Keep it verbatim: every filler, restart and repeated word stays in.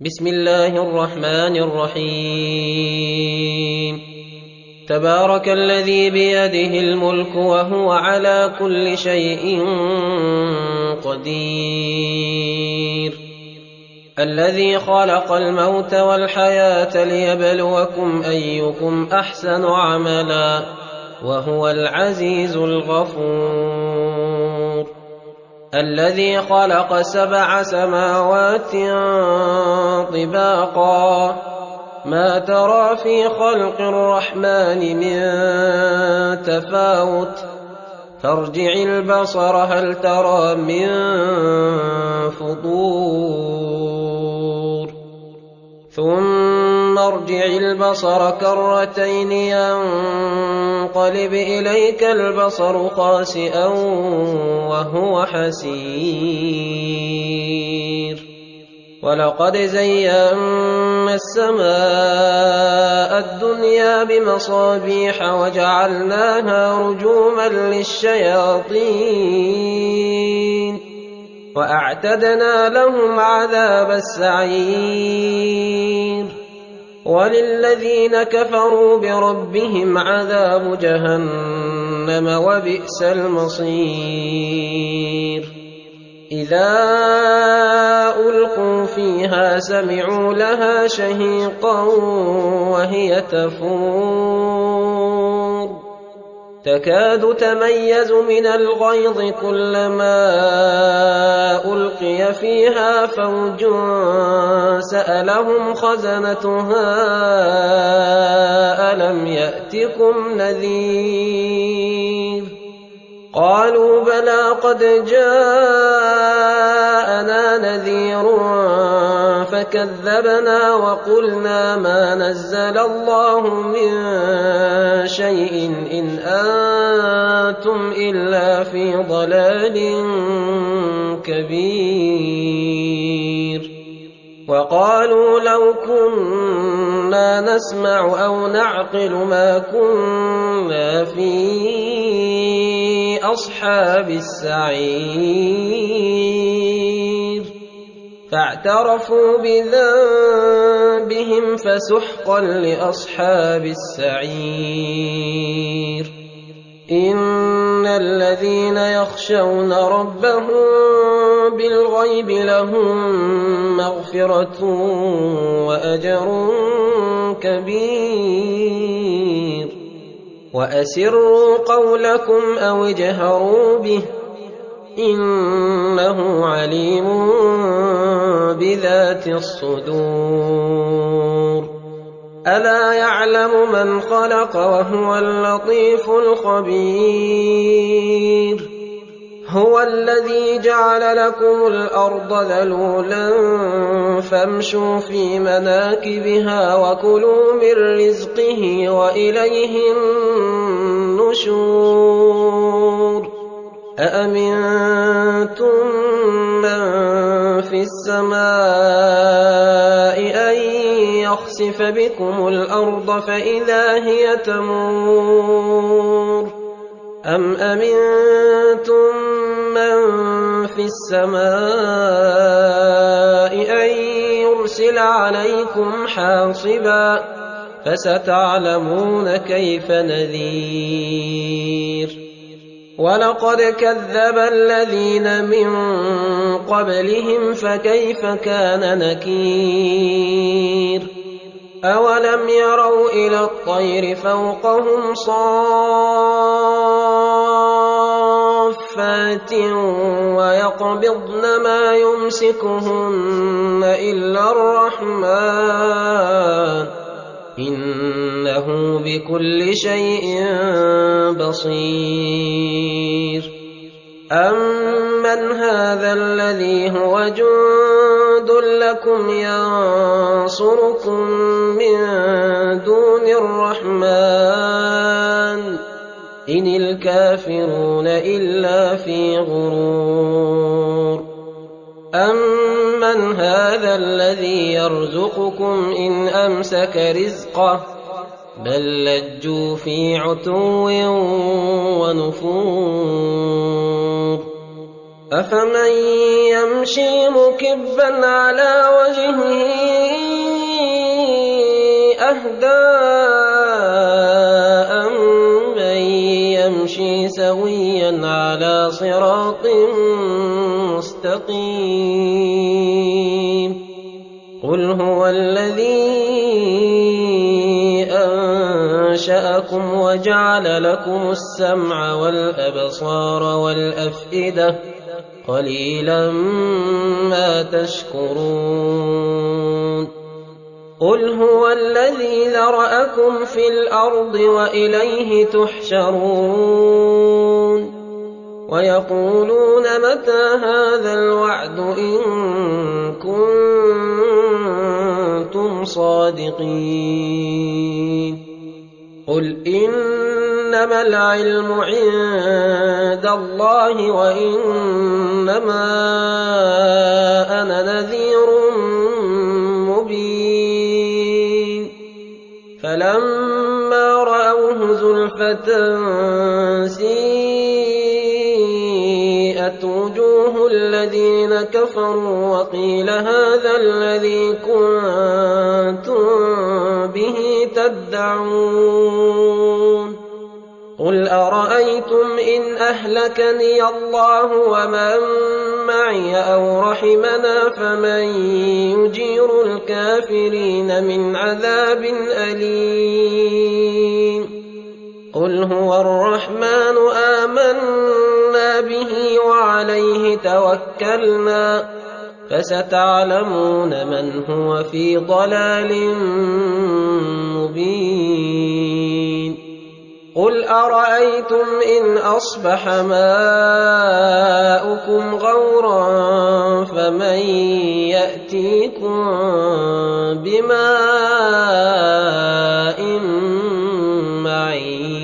بسم الله الرحمن الرحيم تبارك الذي بيده الملك وهو على كل شيء قدير الذي خلق الموت والحياة ليبلوكم أيكم أحسن عملا وهو العزيز الغفور الذي خلق سبع سماوات طباقا ما ترى في خلق الرحمن من تفاوت فارجع البصر هل ترى من فطور ثم ارجع البصر كرتين ينقلب إليك البصر خاسئا وهو حسير ولقد زينا السماء الدنيا بمصابيح وجعلناها رجوما للشياطين وأعتدنا لهم عذاب السعير وللذين كفروا بربهم عذاب جهنم وبئس المصير إذا ألقوا فيها سمعوا لها شهيقا وهي تفور تكاد تميز من الغيظ كلما ألقي فيها فوج سألهم خزنتها ألم يأتكم نذير قالوا بلى قد جاءنا نذير فكذبنا وقلنا ما نزل الله من شيء إن أنتم إلا في ضلال كبير وقالوا لو كنا نسمع أو نعقل ما كنا في أصحاب السعير فاعترفوا بذنبهم فسحقا لأصحاب السعير إن الذين يخشون ربهم بالغيب لهم مغفرة وأجر كبير وأسروا قولكم أو اجهروا به إنه عليم بذات الصدور ألا يعلم من خلق وهو اللطيف الخبير هو الذي جعل لكم الأرض ذلولا فامشوا في مناكبها وكلوا من رزقه وإليه النشور أأمنتم من في السماء أن يخسف بكم الأرض فإذا هي تمور أم أمنتم من في السماء أن يرسل عليكم حاصبا فستعلمون كيف نذير ولقد كذب الذين من قبلهم فكيف كان نكير أولم يروا إلى الطير فوقهم صافات ويقبضن ما يمسكهن إلا الرحمن إنه بكل شيء بصير أمن هذا الذي هو جند لكم ينصركم من دون الرحمن إن الكافرون إلا في غرور أمن هذا الذي يرزقكم إن أمسك رزقه بل لجوا في عتو ونفور أفمن يمشي مكبا على وجهه أهدى أمن يمشي سويا على صراط مستقيم قل هو الذي أنشأكم وجعل لكم السمع والأبصار والأفئدة قليلا ما تشكرون قل هو الذي ذرأكم في الأرض وإليه تحشرون ويقولون متى هذا الوعد إن كنتم صادقين قل إنما العلم عند الله وإنما أنا نذير مبين فلما رأوه زلفة سيئت وجوه الذين كفروا وقيل هذا الذي كنتم به تدعون قل أرأيتم إن أهلكني الله ومن معي أو رحمنا فمن يجير الكافرين من عذاب أليم قل هو الرحمن آمنا به وعليه توكلنا فستعلمون من هو في ضلال مبين قل أرأيتم إن أصبح ماؤكم غورا فمن يأتيكم بماء معين